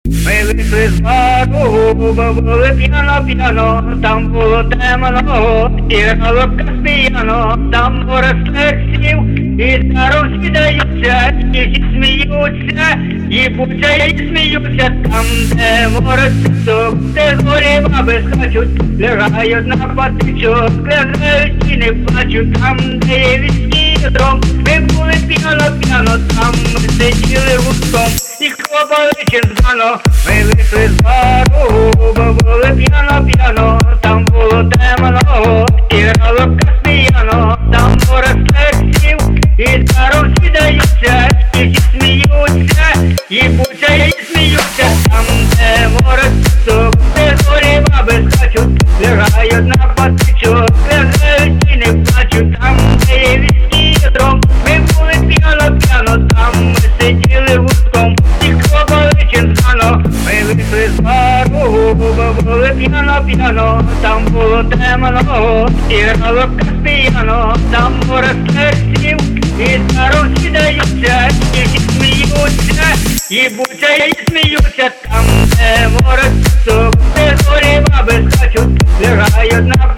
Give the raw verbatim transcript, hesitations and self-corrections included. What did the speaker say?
Ми вийшли з бару, бо були п'яно-п'яно, там було темно, і грало каспіяно, там море слексів, і даром сідаються, і всі сміються, і буться, і сміються, там, де море суток, де горі баби скачуть, лягають на патичок, лягають і не плачуть, там, де є віскі дром, ми були п'яно-п'яно, там ми сиділи гуртом, і хлопали черзано. Ми вийшли з бару, бо були п'яно-п'яно, там було темно, і грало каспіяно, там море слексів, і даром сідаються, і всі сміються, і буться, і сміються, там, де море суток, де горі баби скачуть, лягають на патичок, лягають і не плачуть, там, де є віскі дром, ми були п'яно-п'яно, там ми сиділи гуртком, і хлопали черзано. Ми вийшли з бару, бо були п'яно-п'яно, там було темно, і грало каспіяно, там море слексів, і даром сідаються, і всі сміються, і буться, і сміються, там, де море суток, де горі баби скачуть, лягають на